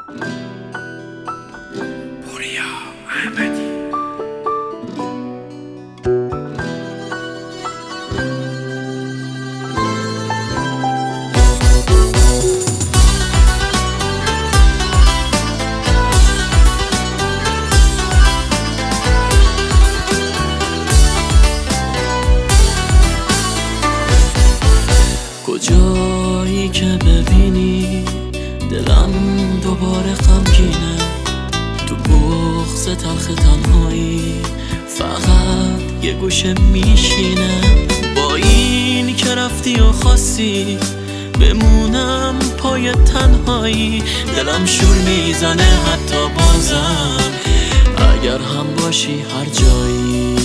پوریا احمدی. کجایی که ببینی دلم دوباره غمگینه، تو بغض تلخ تنهایی فقط یه گوشه میشینه. با این که رفتی و خواستی بمونم پای تنهایی، دلم شور میزنه حتی بازم اگر هم باشی هر جایی.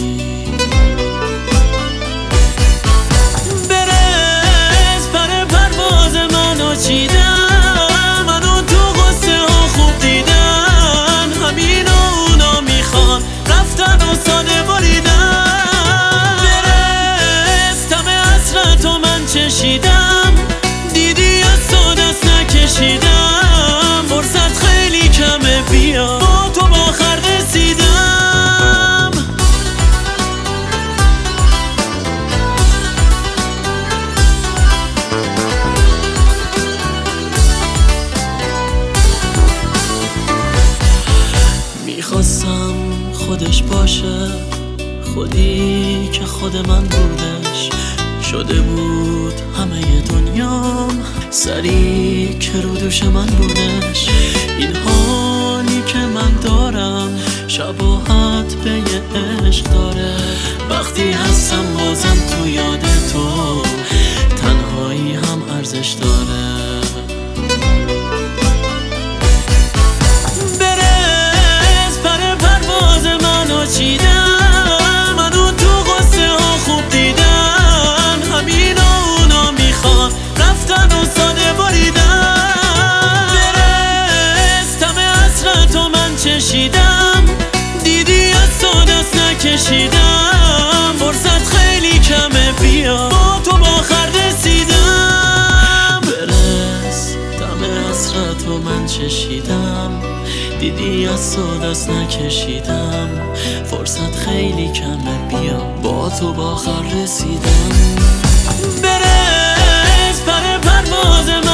چیدم منو تو غصه ها خوب دیدن، همین اونا میخوان رفتن و ساده بریدن. برستم حسرت و من چشیدم، دیدی از تو دست نکشیدم. فرصت خیلی کمه بیا با تو با آخر رسیدم. میخواستم خودش باشه، خودی که خود من بودش. شده بود همه دنیام سری که رو دوش من بودش. این حالی که من دارم شباهت به یه عشق داره. وقتی هستم بازم تو یاد تو، تنهایی هم ارزش داره. چیدم منو تو غصه ها خوب دیدن، همین اونا میخوان رفتن و ساده بریدن. برستم حسرت و من چشیدم، دیدی از تو دست نکشیدم. فرصت خیلی کمه بیا با تو با آخر رسیدم. برستم حسرت و من چشیدم، دیدی از تو دست نکشیدم. فرصت خیلی کمه بیا با تو با آخر رسیدم. برس پر پرواز من